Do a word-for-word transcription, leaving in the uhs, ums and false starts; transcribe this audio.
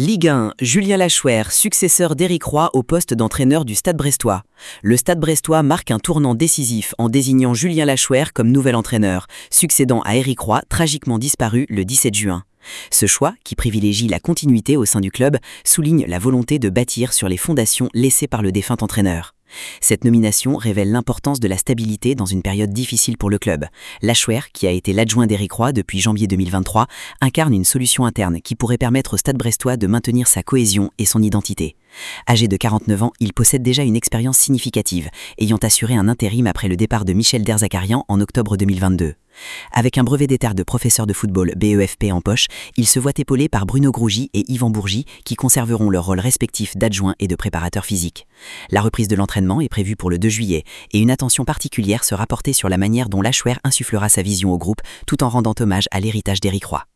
Ligue un, Julien Lachouer, successeur d'Éric Roy au poste d'entraîneur du Stade brestois. Le Stade brestois marque un tournant décisif en désignant Julien Lachouer comme nouvel entraîneur, succédant à Éric Roy, tragiquement disparu le dix-sept juin. Ce choix, qui privilégie la continuité au sein du club, souligne la volonté de bâtir sur les fondations laissées par le défunt entraîneur. Cette nomination révèle l'importance de la stabilité dans une période difficile pour le club. Lachouer, qui a été l'adjoint d'Éric Roy depuis janvier deux mille vingt-trois, incarne une solution interne qui pourrait permettre au Stade brestois de maintenir sa cohésion et son identité. Âgé de quarante-neuf ans, il possède déjà une expérience significative, ayant assuré un intérim après le départ de Michel Derzakarian en octobre deux mille vingt-deux. Avec un brevet d'état de professeur de football B E F P en poche, il se voit épaulé par Bruno Grougy et Yvan Bourgi qui conserveront leurs rôles respectifs d'adjoint et de préparateur physique. La reprise de l'entraînement est prévue pour le deux juillet et une attention particulière sera portée sur la manière dont Lachouer insufflera sa vision au groupe tout en rendant hommage à l'héritage d'Éric Roy.